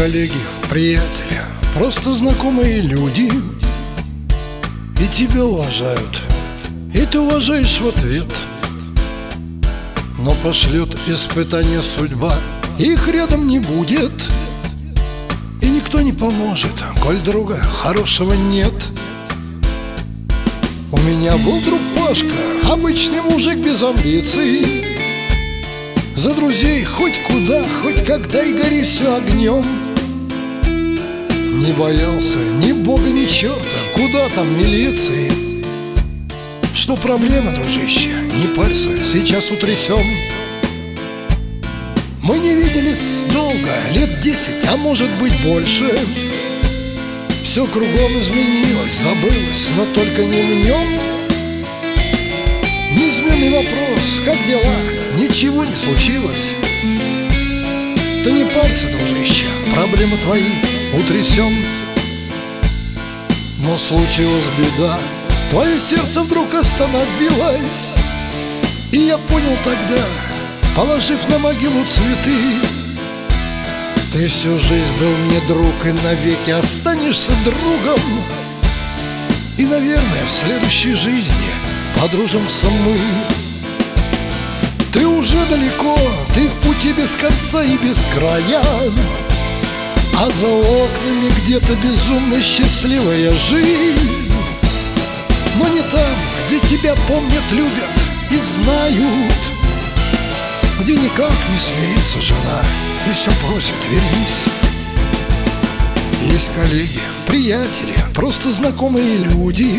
коллеги, приятели, просто знакомые люди, и тебя уважают, и ты уважаешь в ответ. Но пошлет испытание судьба, их рядом не будет, и никто не поможет, коль друга хорошего нет. У меня был друг Пашка, обычный мужик без амбиций. За друзей хоть куда, хоть когда и гори все огнем. Не боялся ни бога, ни черта, куда там милиции. Что проблема, дружище, не парься, сейчас утрясем. Мы не виделись долго, лет 10, а может быть больше. Все кругом изменилось, забылось, но только не в нем. Неизменный вопрос, как дела? Ничего не случилось. Ты не парься, дружище, проблемы твои утрясем. Но случилась беда, твое сердце вдруг остановилось. И я понял тогда, положив на могилу цветы, ты всю жизнь был мне друг и навеки останешься другом. И, наверное, в следующей жизни подружимся мы. Ты уже далеко, ты в пути без конца и без края, а за окнами где-то безумно счастливая жизнь. Но не там, где тебя помнят, любят и знают, где никак не смирится жена и все просит: вернись. Есть коллеги, приятели, просто знакомые люди,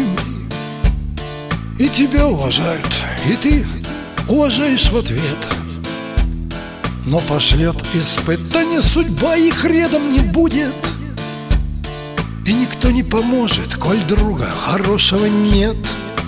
и тебя уважают, и ты уважаешь в ответ. Но пошлет испытание судьба, их рядом не будет, и никто не поможет, коль друга хорошего нет.